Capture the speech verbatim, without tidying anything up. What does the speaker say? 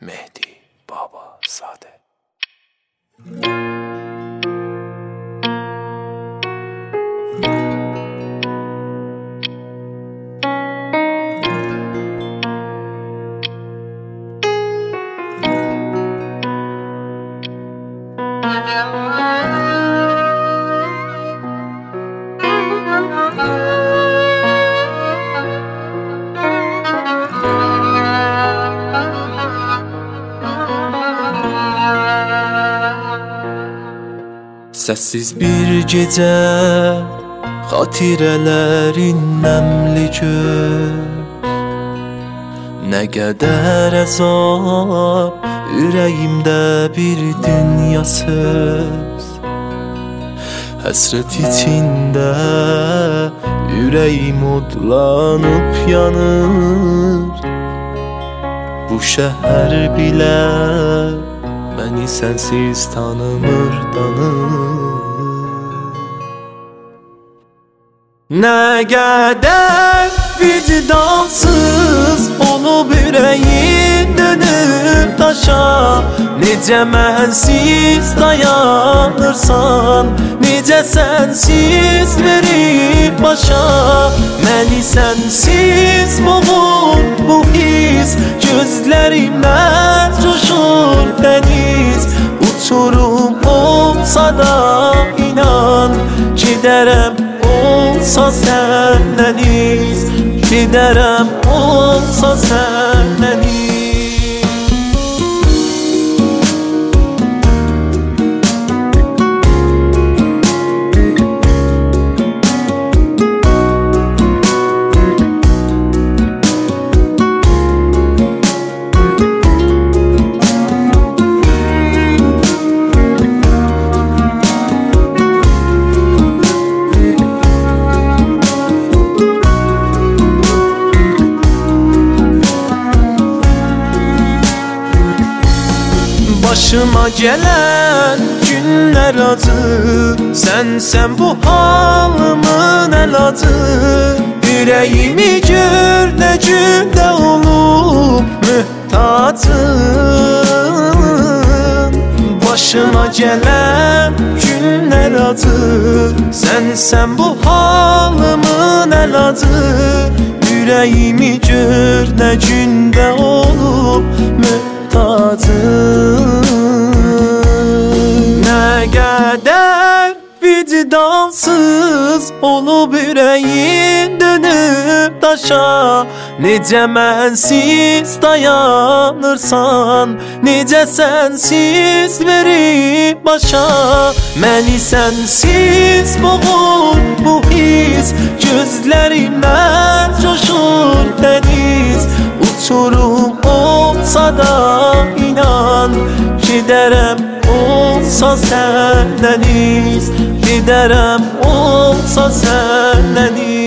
Mehdi Babazade. Səssiz bir gecə xatirələrin nəmli göz, nə qədər əzab ürəyimdə bir dünya söz. Həsrət içində ürəyim odlanıb yanır, bu şəhər bilə məni sənsiz tanımır, danır. Nə qədər vicdansız olub ürəyin dönüb daşa, necə mənsiz dayanırsan, necə sənsiz verib başa. Məni sənsiz boğur bu his, gözlərimdən coşur dəniz. Uçurum olsa da inan, gedərəm olsa səndən iz, gedərəm olsa səndən iz. Başıma gelen günler acı, sensen bu halımın elacı. Yüreğimi gör ne cümle olup mühtacım. Başıma gelen günler acı, sensen bu halımın elacı. Yüreğimi gör ne cümle olup mühtacım. Nə qədər vicdansız olub ürəyin dönüb daşa, necə mənsiz dayanırsan, necə sənsiz verib başa. Məni sənsiz boğur bu his, gözlərimdən coşur dəniz. Uçurum olsa da inan, gedərəm olsa səndən iz, gedərəm olsa səndən iz.